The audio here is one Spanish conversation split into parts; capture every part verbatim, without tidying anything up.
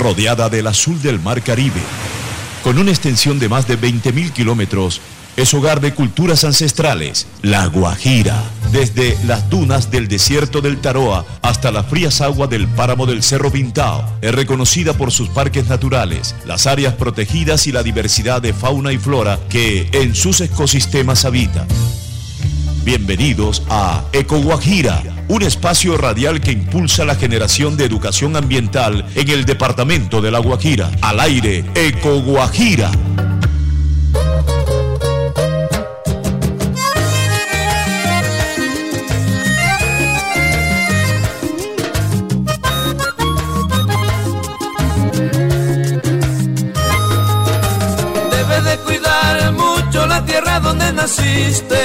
rodeada del azul del Mar Caribe. Con una extensión de más de veinte mil kilómetros, es hogar de culturas ancestrales, La Guajira. Desde las dunas del desierto del Taroa hasta las frías aguas del páramo del Cerro Pintao, es reconocida por sus parques naturales, las áreas protegidas y la diversidad de fauna y flora que en sus ecosistemas habitan. Bienvenidos a Eco Guajira, un espacio radial que impulsa la generación de educación ambiental en el departamento de La Guajira. Al aire, Eco Guajira. Debes de cuidar mucho la tierra donde naciste.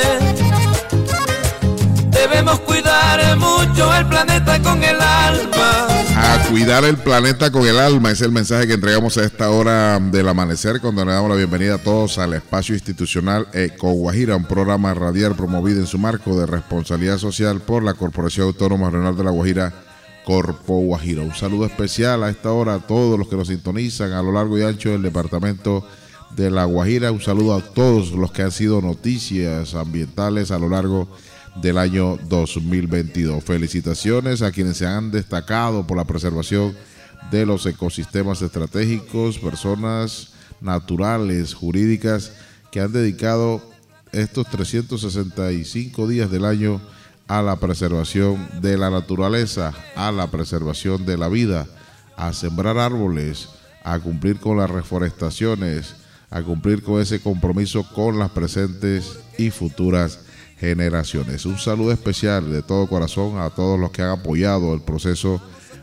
Debemos cuidar mucho el planeta con el alma. A cuidar el planeta con el alma es el mensaje que entregamos a esta hora del amanecer, cuando le damos la bienvenida a todos al espacio institucional Eco Guajira, un programa radial promovido en su marco de responsabilidad social por la Corporación Autónoma Regional de La Guajira, Corpo Guajira. Un saludo especial a esta hora a todos los que nos sintonizan a lo largo y ancho del departamento de La Guajira. Un saludo a todos los que han sido noticias ambientales a lo largo del año dos mil veintidós. Felicitaciones a quienes se han destacado por la preservación de los ecosistemas estratégicos, personas naturales, jurídicas, que han dedicado estos trescientos sesenta y cinco días del año a la preservación de la naturaleza, a la preservación de la vida, a sembrar árboles, a cumplir con las reforestaciones, a cumplir con ese compromiso con las presentes y futuras generaciones. Un saludo especial de todo corazón a todos los que han apoyado el proceso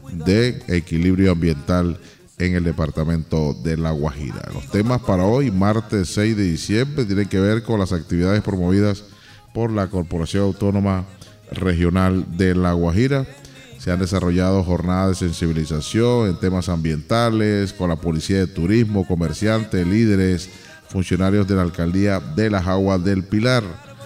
de equilibrio ambiental en el departamento de La Guajira. Los temas para hoy, martes seis de diciembre, tienen que ver con las actividades promovidas por la Corporación Autónoma Regional de La Guajira. Se han desarrollado jornadas de sensibilización en temas ambientales con la Policía de Turismo, comerciantes, líderes, funcionarios de la Alcaldía de Las Aguas del Pilar.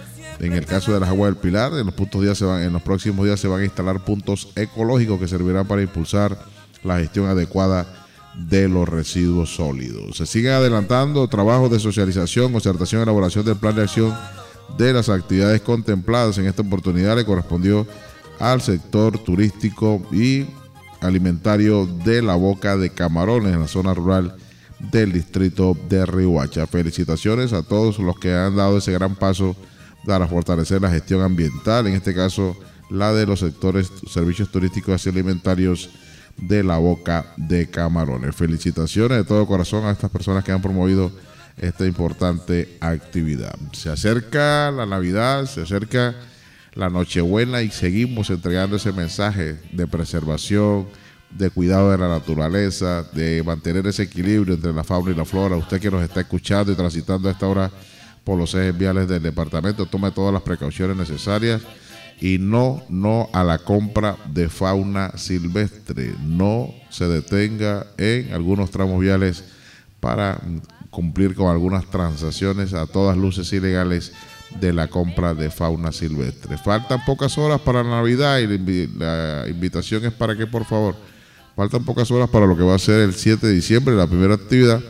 En el caso de Las Aguas del Pilar, en los, puntos días se van, en los próximos días se van a instalar puntos ecológicos que servirán para impulsar la gestión adecuada de los residuos sólidos. Se siguen adelantando trabajos de socialización, concertación y elaboración del plan de acción de las actividades contempladas. En esta oportunidad le correspondió al sector turístico y alimentario de la Boca de Camarones, en la zona rural del distrito de Riohacha. Felicitaciones a todos los que han dado ese gran paso para fortalecer la gestión ambiental, en este caso la de los sectores servicios turísticos y alimentarios de la Boca de Camarones. Felicitaciones de todo corazón a estas personas que han promovido esta importante actividad. Se acerca la Navidad, se acerca la Nochebuena y seguimos entregando ese mensaje de preservación, de cuidado de la naturaleza, de mantener ese equilibrio entre la fauna y la flora. Usted que nos está escuchando y transitando a esta hora por los ejes viales del departamento, tome todas las precauciones necesarias y no, no a la compra de fauna silvestre. No se detenga en algunos tramos viales para cumplir con algunas transacciones a todas luces ilegales de la compra de fauna silvestre. Faltan pocas horas para la Navidad y la invitación es para que, por favor, faltan pocas horas para lo que va a ser el siete de diciembre, la primera actividad,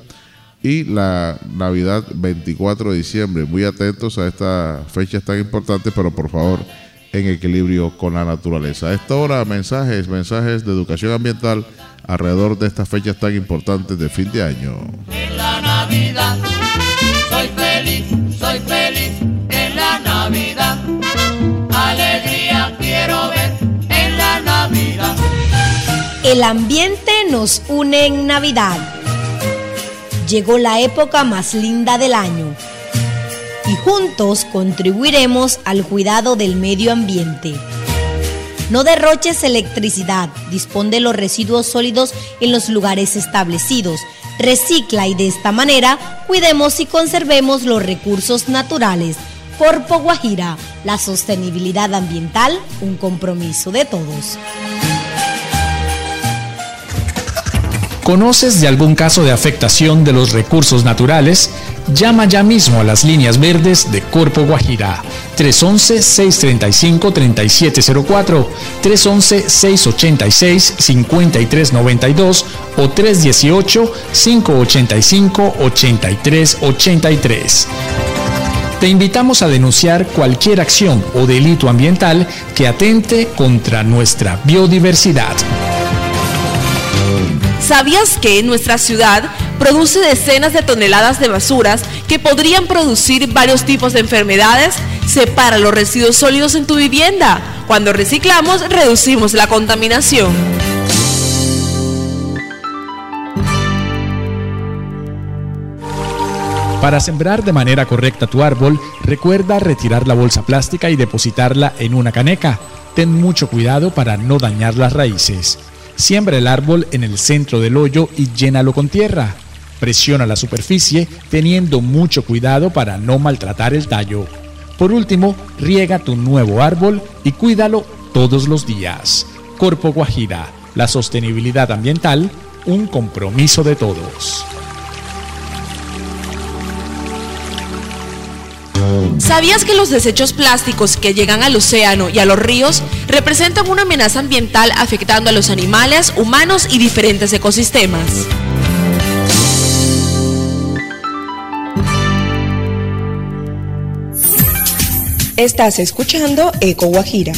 y la Navidad veinticuatro de diciembre. Muy atentos a estas fechas tan importantes, pero por favor en equilibrio con la naturaleza. A esta hora mensajes, mensajes de educación ambiental alrededor de estas fechas tan importantes de fin de año. En la Navidad soy feliz, soy feliz en la Navidad. Alegría quiero ver en la Navidad. El ambiente nos une en Navidad. Llegó la época más linda del año y juntos contribuiremos al cuidado del medio ambiente. No derroches electricidad, dispón de los residuos sólidos en los lugares establecidos, recicla y de esta manera cuidemos y conservemos los recursos naturales. Corpo Guajira, la sostenibilidad ambiental, un compromiso de todos. ¿Conoces de algún caso de afectación de los recursos naturales? Llama ya mismo a las líneas verdes de Corpo Guajira, tres once, seis treinta y cinco, treinta y siete cero cuatro, tres once, seis ochenta y seis, cincuenta y tres noventa y dos o tres dieciocho, cinco ochenta y cinco, ochenta y tres ochenta y tres. Te invitamos a denunciar cualquier acción o delito ambiental que atente contra nuestra biodiversidad. ¿Sabías que nuestra ciudad produce decenas de toneladas de basuras que podrían producir varios tipos de enfermedades? Separa los residuos sólidos en tu vivienda. Cuando reciclamos, reducimos la contaminación. Para sembrar de manera correcta tu árbol, recuerda retirar la bolsa plástica y depositarla en una caneca. Ten mucho cuidado para no dañar las raíces. Siembra el árbol en el centro del hoyo y llénalo con tierra. Presiona la superficie teniendo mucho cuidado para no maltratar el tallo. Por último, riega tu nuevo árbol y cuídalo todos los días. Corpo Guajira, la sostenibilidad ambiental, un compromiso de todos. ¿Sabías que los desechos plásticos que llegan al océano y a los ríos representan una amenaza ambiental afectando a los animales, humanos y diferentes ecosistemas? Estás escuchando Eco Guajira.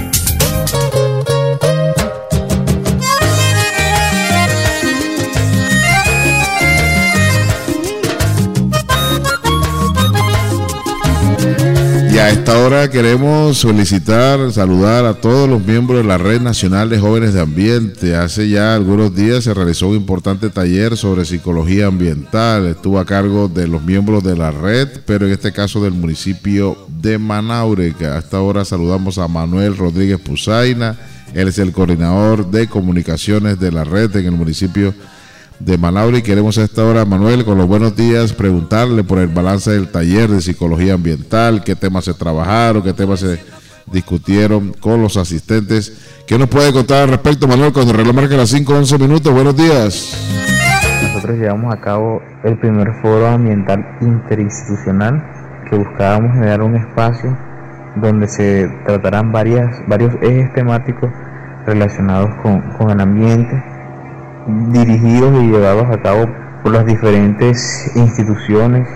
Y a esta hora queremos solicitar, saludar a todos los miembros de la Red Nacional de Jóvenes de Ambiente. Hace ya algunos días se realizó un importante taller sobre psicología ambiental. Estuvo a cargo de los miembros de la red, pero en este caso del municipio de Manaure. A esta hora saludamos a Manuel Rodríguez Pusaina. Él es el coordinador de comunicaciones de la red en el municipio de Manaure. Y queremos a esta hora, Manuel, con los buenos días, preguntarle por el balance del taller de psicología ambiental, qué temas se trabajaron, qué temas se discutieron con los asistentes. ¿Qué nos puede contar al respecto, Manuel, cuando el reloj marca las cinco once minutos? Buenos días. Nosotros llevamos a cabo el primer foro ambiental interinstitucional, que buscábamos generar un espacio donde se tratarán varias, varios ejes temáticos relacionados con, con el ambiente, dirigidos y llevados a cabo por las diferentes instituciones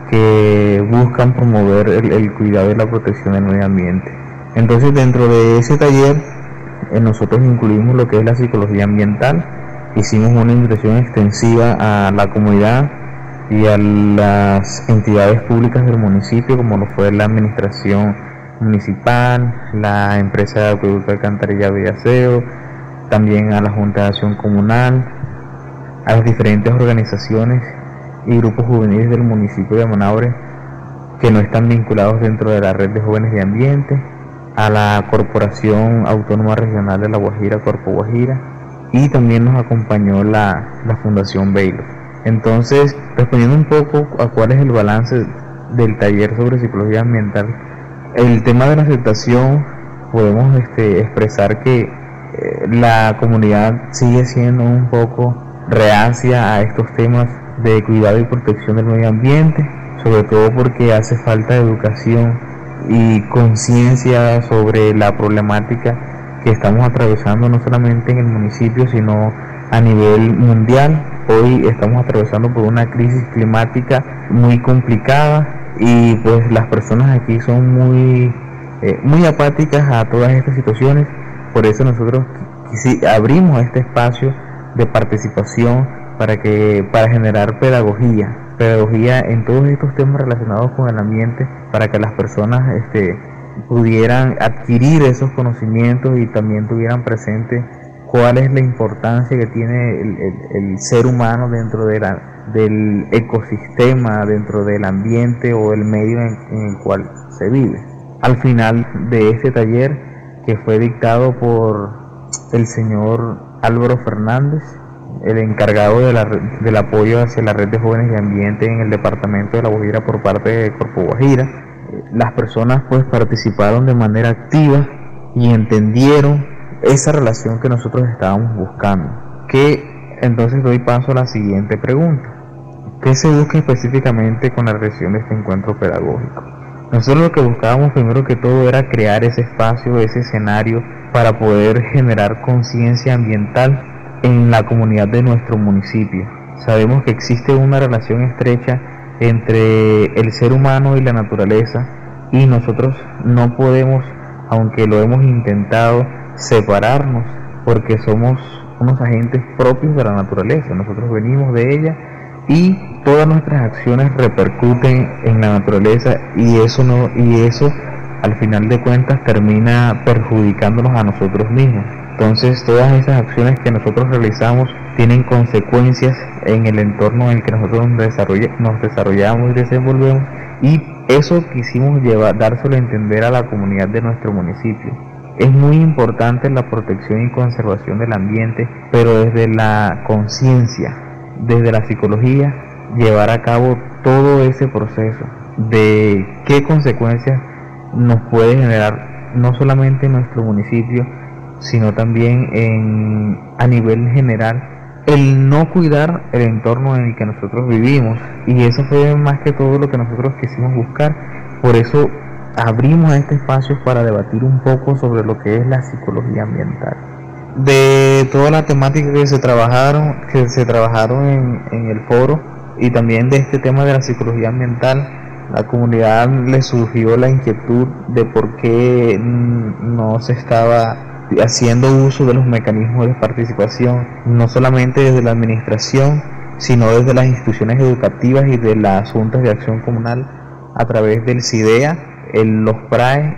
que buscan promover el, el cuidado y la protección del medio ambiente. Entonces, dentro de ese taller eh, nosotros incluimos lo que es la psicología ambiental. Hicimos una invitación extensiva a la comunidad y a las entidades públicas del municipio, como lo fue la administración municipal, la empresa de acueducto, alcantarillado y aseo, también a la Junta de Acción Comunal, a las diferentes organizaciones y grupos juveniles del municipio de Manaure que no están vinculados dentro de la red de jóvenes de ambiente, a la Corporación Autónoma Regional de La Guajira, Corpo Guajira, y también nos acompañó la, la Fundación Baylor. Entonces, respondiendo un poco a cuál es el balance del taller sobre psicología ambiental, el tema de la aceptación, podemos este, expresar que la comunidad sigue siendo un poco reacia a estos temas de cuidado y protección del medio ambiente, sobre todo porque hace falta educación y conciencia sobre la problemática que estamos atravesando no solamente en el municipio, sino a nivel mundial. Hoy estamos atravesando por una crisis climática muy complicada y pues las personas aquí son muy, eh, muy apáticas a todas estas situaciones. Por eso nosotros abrimos este espacio de participación para que para generar pedagogía, pedagogía en todos estos temas relacionados con el ambiente, para que las personas este, pudieran adquirir esos conocimientos y también tuvieran presente cuál es la importancia que tiene el, el, el ser humano dentro de la, del ecosistema, dentro del ambiente o el medio en, en el cual se vive. Al final de este taller, que fue dictado por el señor Álvaro Fernández, el encargado de la, del apoyo hacia la red de jóvenes de ambiente en el departamento de La Guajira por parte de Corpo Guajira. Las personas pues participaron de manera activa y entendieron esa relación que nosotros estábamos buscando. Que entonces doy paso a la siguiente pregunta. ¿Qué se busca específicamente con la realización de este encuentro pedagógico? Nosotros lo que buscábamos primero que todo era crear ese espacio, ese escenario para poder generar conciencia ambiental en la comunidad de nuestro municipio. Sabemos que existe una relación estrecha entre el ser humano y la naturaleza y nosotros no podemos, aunque lo hemos intentado, separarnos porque somos unos agentes propios de la naturaleza. Nosotros venimos de ella y todas nuestras acciones repercuten en la naturaleza y eso no y eso al final de cuentas termina perjudicándonos a nosotros mismos. Entonces todas esas acciones que nosotros realizamos tienen consecuencias en el entorno en el que nosotros nos, desarrolla, nos desarrollamos y desenvolvemos, y eso quisimos llevar, dárselo a entender a la comunidad de nuestro municipio. Es muy importante la protección y conservación del ambiente, pero desde la conciencia, desde la psicología, llevar a cabo todo ese proceso de qué consecuencias nos puede generar no solamente en nuestro municipio, sino también en, a nivel general, el no cuidar el entorno en el que nosotros vivimos. Y eso fue más que todo lo que nosotros quisimos buscar. Por eso abrimos este espacio para debatir un poco sobre lo que es la psicología ambiental. De toda la temática que se trabajaron, que se trabajaron en, en el foro, y también de este tema de la psicología ambiental, la comunidad le surgió la inquietud de por qué no se estaba haciendo uso de los mecanismos de participación, no solamente desde la administración, sino desde las instituciones educativas y de las juntas de acción comunal a través del CIDEA, el, los PRAE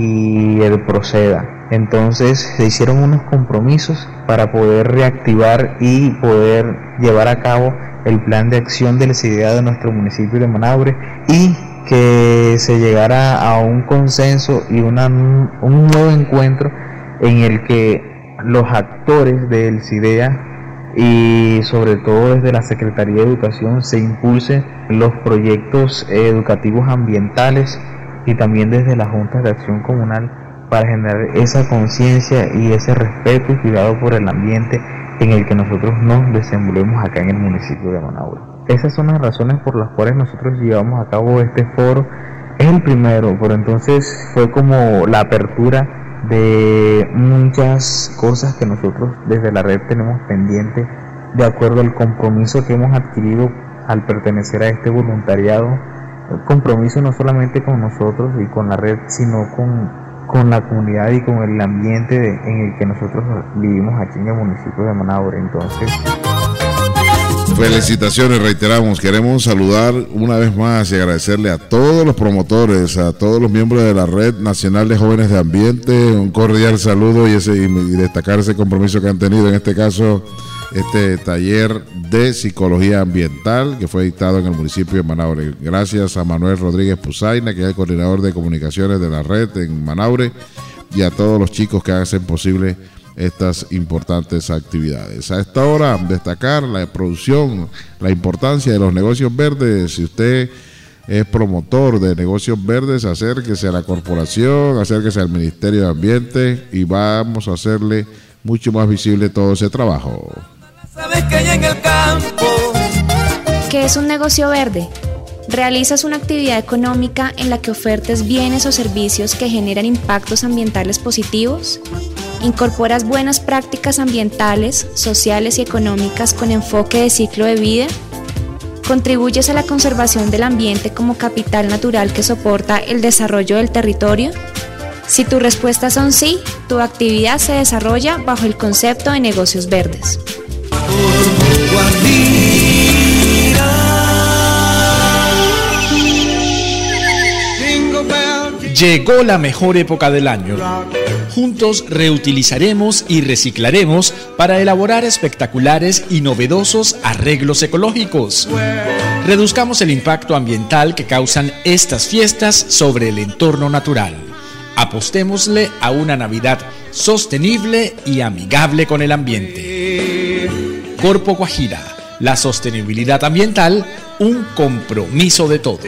y el PROCEDA. Entonces se hicieron unos compromisos para poder reactivar y poder llevar a cabo el plan de acción del CIDEA de nuestro municipio de Manaure, y que se llegara a un consenso y una, un nuevo encuentro en el que los actores del CIDEA y sobre todo desde la Secretaría de Educación se impulsen los proyectos educativos ambientales, y también desde las juntas de acción comunal, para generar esa conciencia y ese respeto y cuidado por el ambiente en el que nosotros nos desenvolvemos acá en el municipio de Manaure. Esas son las razones por las cuales nosotros llevamos a cabo este foro. Es el primero, pero entonces fue como la apertura de muchas cosas que nosotros desde la red tenemos pendientes, de acuerdo al compromiso que hemos adquirido al pertenecer a este voluntariado. El compromiso no solamente con nosotros y con la red, sino con, con la comunidad y con el ambiente de, en el que nosotros vivimos aquí en el municipio de Manaure. Entonces, felicitaciones, reiteramos, queremos saludar una vez más y agradecerle a todos los promotores, a todos los miembros de la Red Nacional de Jóvenes de Ambiente, un cordial saludo y, ese, y destacar ese compromiso que han tenido, en este caso, este taller de psicología ambiental que fue dictado en el municipio de Manaure. Gracias a Manuel Rodríguez Puzaina, que es el coordinador de comunicaciones de la red en Manaure, y a todos los chicos que hacen posible estas importantes actividades. A esta hora, destacar la producción, la importancia de los negocios verdes. Si usted es promotor de negocios verdes, acérquese a la corporación, acérquese al Ministerio de Ambiente y vamos a hacerle mucho más visible todo ese trabajo. ¿Sabes que hay en el campo? ¿Qué es un negocio verde? Realizas una actividad económica en la que ofertes bienes o servicios que generan impactos ambientales positivos. Incorporas buenas prácticas ambientales, sociales y económicas con enfoque de ciclo de vida. ¿Contribuyes a la conservación del ambiente como capital natural que soporta el desarrollo del territorio? Si tus respuestas son sí, tu actividad se desarrolla bajo el concepto de negocios verdes. Llegó la mejor época del año. Juntos reutilizaremos y reciclaremos para elaborar espectaculares y novedosos arreglos ecológicos. Reduzcamos el impacto ambiental que causan estas fiestas sobre el entorno natural. Apostémosle a una Navidad sostenible y amigable con el ambiente. Corpo Guajira, la sostenibilidad ambiental, un compromiso de todos.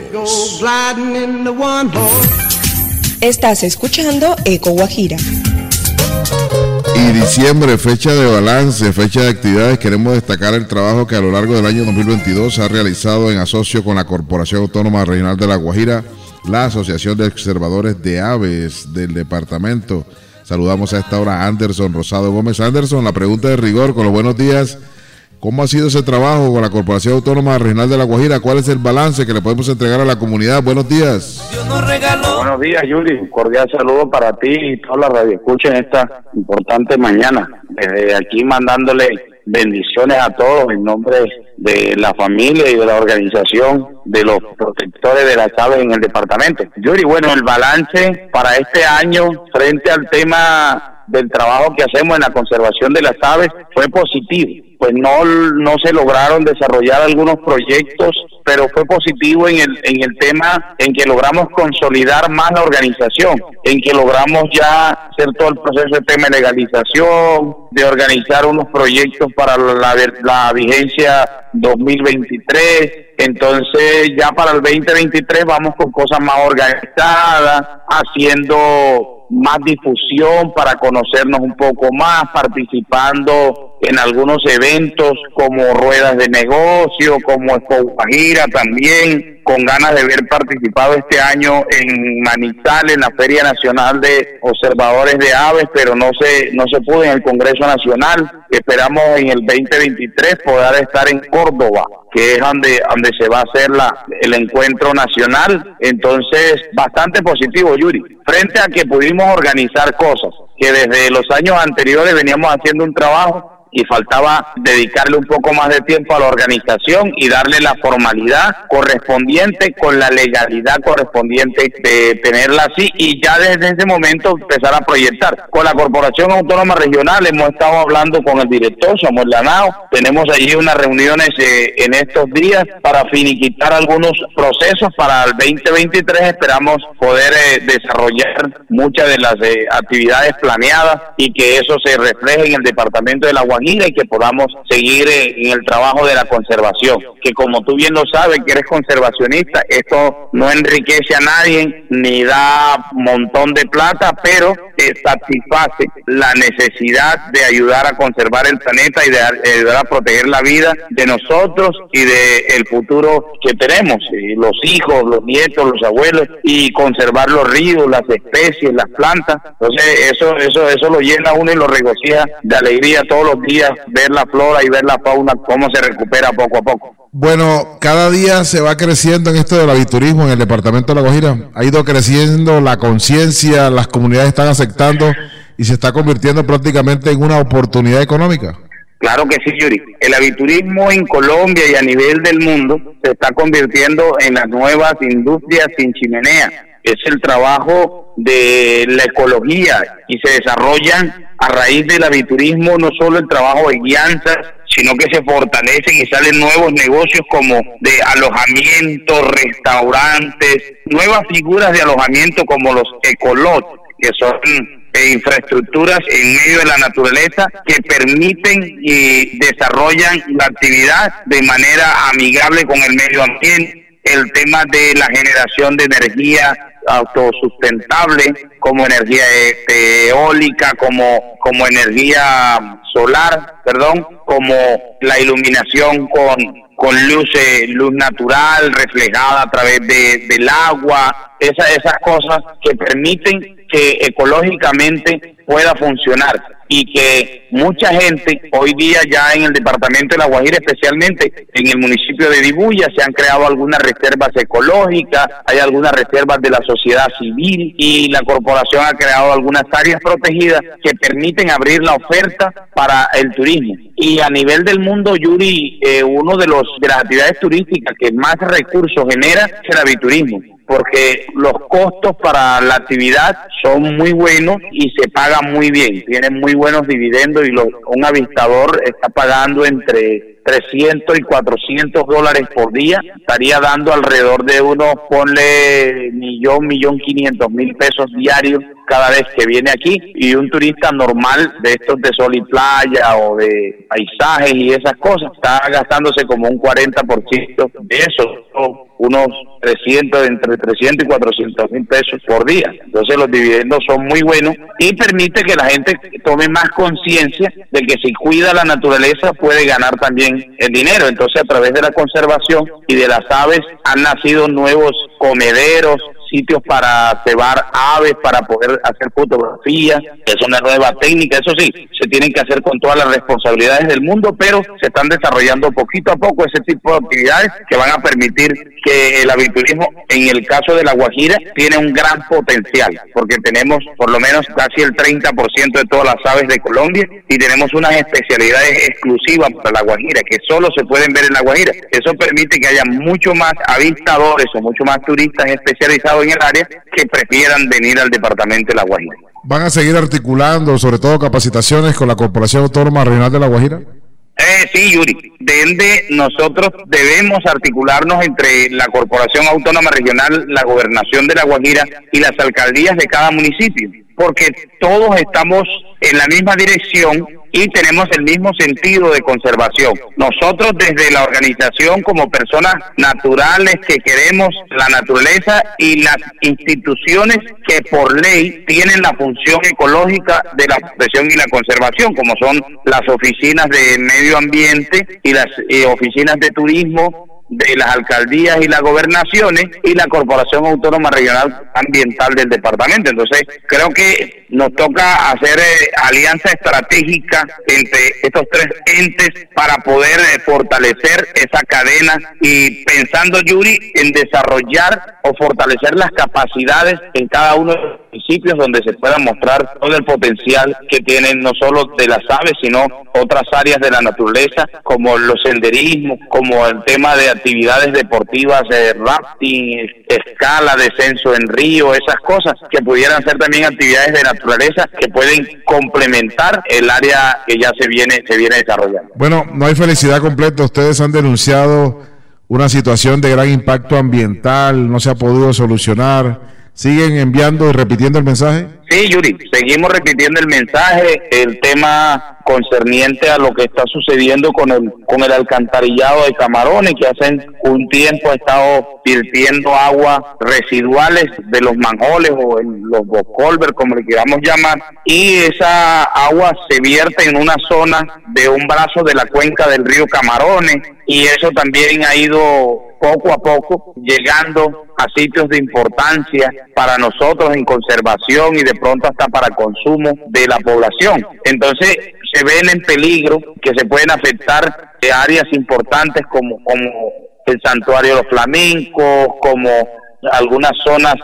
Estás escuchando Eco Guajira. y diciembre, fecha de balance, fecha de actividades. Queremos destacar el trabajo que a lo largo del año dos mil veintidós se ha realizado en asocio con la Corporación Autónoma Regional de La Guajira, la Asociación de Observadores de Aves del departamento. Saludamos a esta hora a Anderson Rosado Gómez. Anderson, la pregunta de rigor, con los buenos días. ¿Cómo ha sido ese trabajo con la Corporación Autónoma Regional de La Guajira? ¿Cuál es el balance que le podemos entregar a la comunidad? Buenos días. Buenos días, Yuri. Un cordial saludo para ti y toda la radioescucha en esta importante mañana. Desde aquí mandándole bendiciones a todos en nombre de la familia y de la organización de los protectores de las aves en el departamento. Yuri, bueno, el balance para este año frente al tema del trabajo que hacemos en la conservación de las aves fue positivo. Pues no no se lograron desarrollar algunos proyectos, pero fue positivo en el en el tema en que logramos consolidar más la organización, en que logramos ya hacer todo el proceso de tema de legalización, de organizar unos proyectos para la, la vigencia dos mil veintitrés. Entonces ya para el veinte veintitrés vamos con cosas más organizadas, haciendo más difusión para conocernos un poco más, participando en algunos eventos como ruedas de negocio, como Expo Guajira también, con ganas de haber participado este año en Manizales, en la Feria Nacional de Observadores de Aves, pero no se no se pudo en el Congreso Nacional. Esperamos en el veinte veintitrés poder estar en Córdoba, que es donde donde se va a hacer la el encuentro nacional. Entonces, bastante positivo, Yuri, frente a que pudimos organizar cosas que desde los años anteriores veníamos haciendo un trabajo y faltaba dedicarle un poco más de tiempo a la organización y darle la formalidad correspondiente con la legalidad correspondiente de tenerla así, y ya desde ese momento empezar a proyectar. Con la Corporación Autónoma Regional hemos estado hablando con el director Samuel Lanao, tenemos allí unas reuniones eh, en estos días para finiquitar algunos procesos para el veinte veintitrés. Esperamos poder eh, desarrollar muchas de las eh, actividades planeadas y que eso se refleje en el departamento de La Guajira y que podamos seguir en el trabajo de la conservación, que como tú bien lo sabes, que eres conservacionista, esto no enriquece a nadie ni da un montón de plata, pero eh, satisface la necesidad de ayudar a conservar el planeta y de ayudar a proteger la vida de nosotros y de el futuro que tenemos, y los hijos, los nietos, los abuelos, y conservar los ríos, las especies, las plantas. Entonces eso eso eso lo llena a uno y lo regocija de alegría todos los días, ver la flora y ver la fauna cómo se recupera poco a poco. Bueno, cada día se va creciendo en esto del aviturismo en el departamento de La Guajira. Ha ido creciendo la conciencia, las comunidades están aceptando y se está convirtiendo prácticamente en una oportunidad económica. Claro que sí, Yuri. El aviturismo en Colombia y a nivel del mundo se está convirtiendo en las nuevas industrias sin chimenea. Es el trabajo de la ecología y se desarrollan a raíz del aviturismo no solo el trabajo de guianzas, sino que se fortalecen y salen nuevos negocios como de alojamiento, restaurantes, nuevas figuras de alojamiento como los ecolots, que son eh, infraestructuras en medio de la naturaleza que permiten y desarrollan la actividad de manera amigable con el medio ambiente. El tema de la generación de energía autosustentable, como energía este, eólica, como como energía solar, perdón, como la iluminación con con luz eh, luz natural reflejada a través de del agua, esa, esas cosas que permiten que ecológicamente pueda funcionar y que mucha gente hoy día ya en el departamento de La Guajira, especialmente en el municipio de Dibuya, se han creado algunas reservas ecológicas, hay algunas reservas de la sociedad civil y la corporación ha creado algunas áreas protegidas que permiten abrir la oferta para el turismo. Y a nivel del mundo, Yuri, eh, uno de los de las actividades turísticas que más recursos genera es el aviturismo, porque los costos para la actividad son muy buenos y se pagan muy bien, tienen muy buenos dividendos y los, un avistador está pagando entre trescientos y cuatrocientos dólares por día, estaría dando alrededor de unos, ponle millón, millón quinientos mil pesos diarios cada vez que viene aquí, y un turista normal de estos de sol y playa o de paisajes y esas cosas está gastándose como un cuarenta por ciento de eso. unos trescientos, entre trescientos y cuatrocientos mil pesos por día. Entonces los dividendos son muy buenos y permite que la gente tome más conciencia de que si cuida la naturaleza puede ganar también el dinero. Entonces a través de la conservación y de las aves han nacido nuevos comederos, sitios para cebar aves, para poder hacer fotografías. Es una nueva técnica, eso sí, se tienen que hacer con todas las responsabilidades del mundo, pero se están desarrollando poquito a poco ese tipo de actividades que van a permitir que el aviturismo, en el caso de La Guajira, tiene un gran potencial, porque tenemos por lo menos casi el treinta por ciento de todas las aves de Colombia y tenemos unas especialidades exclusivas para La Guajira, que solo se pueden ver en La Guajira. Eso permite que haya mucho más avistadores o mucho más turistas especializados en el área que prefieran venir al departamento de La Guajira. ¿Van a seguir articulando, sobre todo capacitaciones con la Corporación Autónoma Regional de La Guajira? Eh, sí, Yuri. De ende, nosotros debemos articularnos entre la Corporación Autónoma Regional, la Gobernación de La Guajira y las alcaldías de cada municipio, porque todos estamos en la misma dirección y tenemos el mismo sentido de conservación. Nosotros desde la organización, como personas naturales que queremos la naturaleza, y las instituciones que por ley tienen la función ecológica de la protección y la conservación, como son las oficinas de medio ambiente y las eh, oficinas de turismo de las alcaldías y las gobernaciones y la Corporación Autónoma Regional Ambiental del departamento. Entonces, creo que nos toca hacer eh, alianza estratégica entre estos tres entes para poder eh, fortalecer esa cadena y pensando, Yuri, en desarrollar o fortalecer las capacidades en cada uno de los municipios donde se pueda mostrar todo el potencial que tienen no solo de las aves, sino otras áreas de la naturaleza, como los senderismos, como el tema de actividades deportivas, eh, rafting, escala, descenso en río, esas cosas que pudieran ser también actividades de naturaleza que pueden complementar el área que ya se viene se viene desarrollando. Bueno, no hay felicidad completa. Ustedes han denunciado una situación de gran impacto ambiental, no se ha podido solucionar. ¿Siguen enviando y repitiendo el mensaje? Sí, Yuri, seguimos repitiendo el mensaje, el tema concerniente a lo que está sucediendo con el con el alcantarillado de Camarones, que hace un tiempo ha estado virtiendo aguas residuales de los manjoles o en los bocolver, como le queramos llamar, y esa agua se vierte en una zona de un brazo de la cuenca del río Camarones, y eso también ha ido poco a poco llegando a sitios de importancia para nosotros en conservación y de pronto hasta para consumo de la población. Entonces se ven en peligro que se pueden afectar de áreas importantes como, como el santuario de los flamencos, como algunas zonas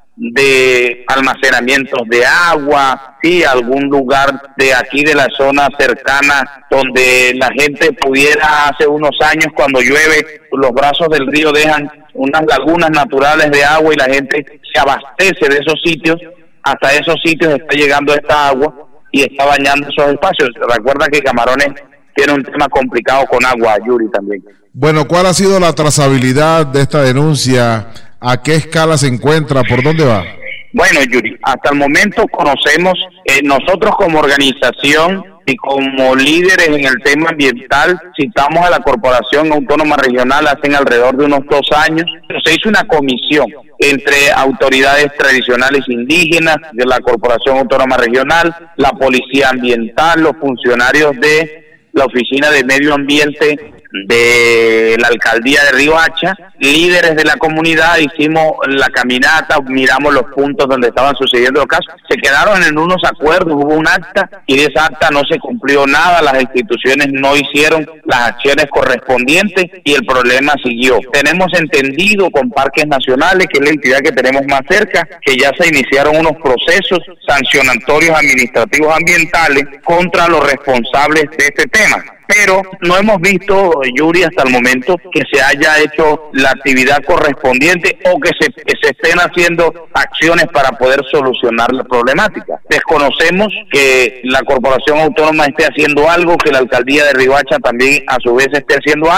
de almacenamientos de agua, sí, algún lugar de aquí de la zona cercana donde la gente pudiera, hace unos años cuando llueve, los brazos del río dejan unas lagunas naturales de agua y la gente se abastece de esos sitios. Hasta esos sitios está llegando esta agua y está bañando esos espacios. Recuerda que Camarones tiene un tema complicado con agua, Yuri, también. Bueno, ¿cuál ha sido la trazabilidad de esta denuncia? ¿A qué escala se encuentra? ¿Por dónde va? Bueno, Yuri, hasta el momento conocemos, eh, nosotros como organización y como líderes en el tema ambiental, citamos a la Corporación Autónoma Regional hace alrededor de unos dos años. Se hizo una comisión entre autoridades tradicionales indígenas de la Corporación Autónoma Regional, la Policía Ambiental, los funcionarios de la Oficina de Medio Ambiente de la Alcaldía de Riohacha, líderes de la comunidad, hicimos la caminata, miramos los puntos donde estaban sucediendo los casos, se quedaron en unos acuerdos, hubo un acta y de esa acta no se cumplió nada, las instituciones no hicieron las acciones correspondientes y el problema siguió. Tenemos entendido con Parques Nacionales, que es la entidad que tenemos más cerca, que ya se iniciaron unos procesos sancionatorios administrativos ambientales contra los responsables de este tema. Pero no hemos visto, Yuri, hasta el momento que se haya hecho la actividad correspondiente o que se, que se estén haciendo acciones para poder solucionar la problemática. Desconocemos que la Corporación Autónoma esté haciendo algo, que la Alcaldía de Riohacha también a su vez esté haciendo algo.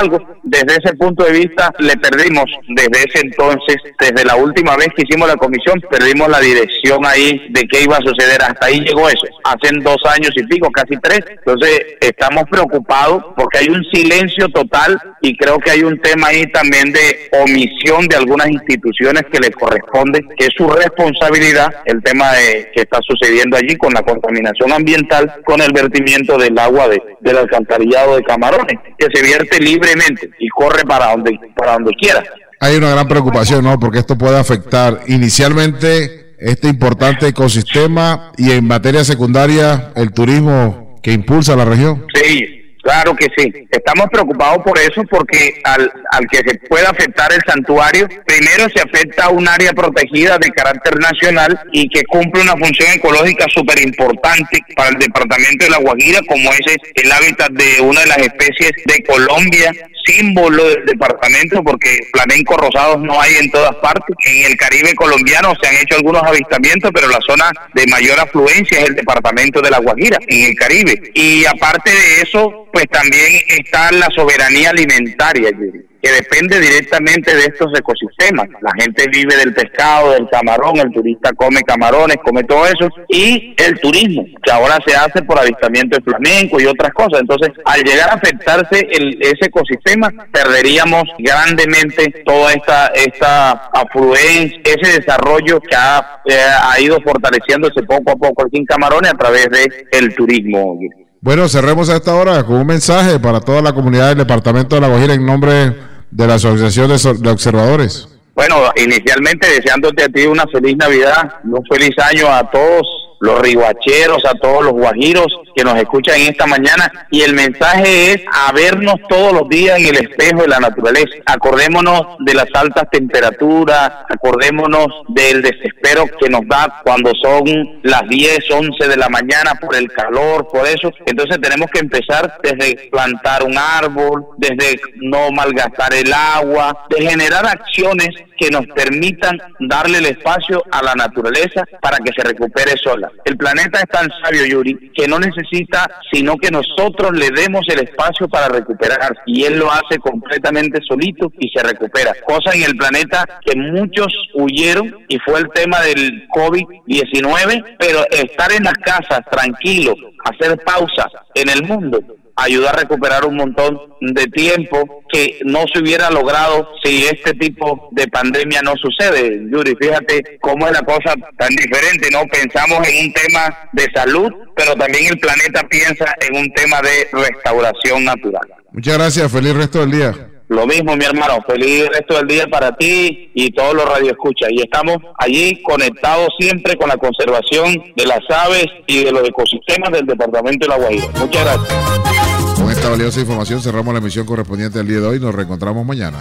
desde ese punto de vista le perdimos desde ese entonces, desde la última vez que hicimos la comisión, perdimos la dirección ahí de qué iba a suceder. Hasta ahí llegó eso, hace dos años y pico, casi tres. Entonces estamos preocupados porque hay un silencio total y creo que hay un tema ahí también de omisión de algunas instituciones que les corresponde, que es su responsabilidad, el tema de que está sucediendo allí con la contaminación ambiental, con el vertimiento del agua de, del alcantarillado de Camarones, que se vierte libremente y corre para donde, para donde quiera. Hay una gran preocupación, ¿no? Porque esto puede afectar inicialmente este importante ecosistema y en materia secundaria el turismo que impulsa la región. Sí. Claro que sí, estamos preocupados por eso porque al, al que se pueda afectar el santuario, primero se afecta a un área protegida de carácter nacional y que cumple una función ecológica súper importante para el departamento de La Guajira, como es el hábitat de una de las especies de Colombia, símbolo del departamento, porque flamencos rosados no hay en todas partes. En el Caribe colombiano se han hecho algunos avistamientos, pero la zona de mayor afluencia es el departamento de La Guajira, en el Caribe. Y aparte de eso, pues también está la soberanía alimentaria, que depende directamente de estos ecosistemas. La gente vive del pescado, del camarón, el turista come camarones, come todo eso, y el turismo, que ahora se hace por avistamiento de flamenco y otras cosas. Entonces, al llegar a afectarse el, ese ecosistema, perderíamos grandemente toda esta esta afluencia, ese desarrollo que ha, eh, ha ido fortaleciéndose poco a poco aquí en Camarones a través de el turismo. Bueno, cerremos a esta hora con un mensaje para toda la comunidad del departamento de La Guajira en nombre de la Asociación de, de Observadores. Bueno, inicialmente deseándote a ti una feliz Navidad, un feliz año a todos los riguacheros, a todos los guajiros que nos escuchan en esta mañana, y el mensaje es a vernos todos los días en el espejo de la naturaleza. Acordémonos de las altas temperaturas, acordémonos del desespero que nos da cuando son las diez, once de la mañana por el calor, por eso. Entonces tenemos que empezar desde plantar un árbol, desde no malgastar el agua, de generar acciones que nos permitan darle el espacio a la naturaleza para que se recupere sola. El planeta es tan sabio, Yuri, que no necesita sino que nosotros le demos el espacio para recuperar, y él lo hace completamente solito y se recupera. Cosa en el planeta que muchos huyeron, y fue el tema del COVID diecinueve, pero estar en las casas tranquilos, hacer pausas en el mundo, ayuda a recuperar un montón de tiempo que no se hubiera logrado si este tipo de pandemia no sucede. Yuri, fíjate cómo es la cosa tan diferente, ¿no? Pensamos en un tema de salud, pero también el planeta piensa en un tema de restauración natural. Muchas gracias, feliz resto del día. Lo mismo, mi hermano, feliz resto del día para ti y todos los radioescuchas. Y estamos allí conectados siempre con la conservación de las aves y de los ecosistemas del departamento de La Guajira. Muchas gracias. Con esta valiosa información cerramos la emisión correspondiente al día de hoy. Nos reencontramos mañana.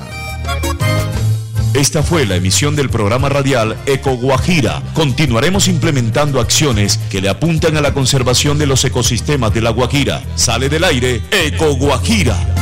Esta fue la emisión del programa radial Eco Guajira. Continuaremos implementando acciones que le apuntan a la conservación de los ecosistemas de La Guajira. Sale del aire Eco Guajira.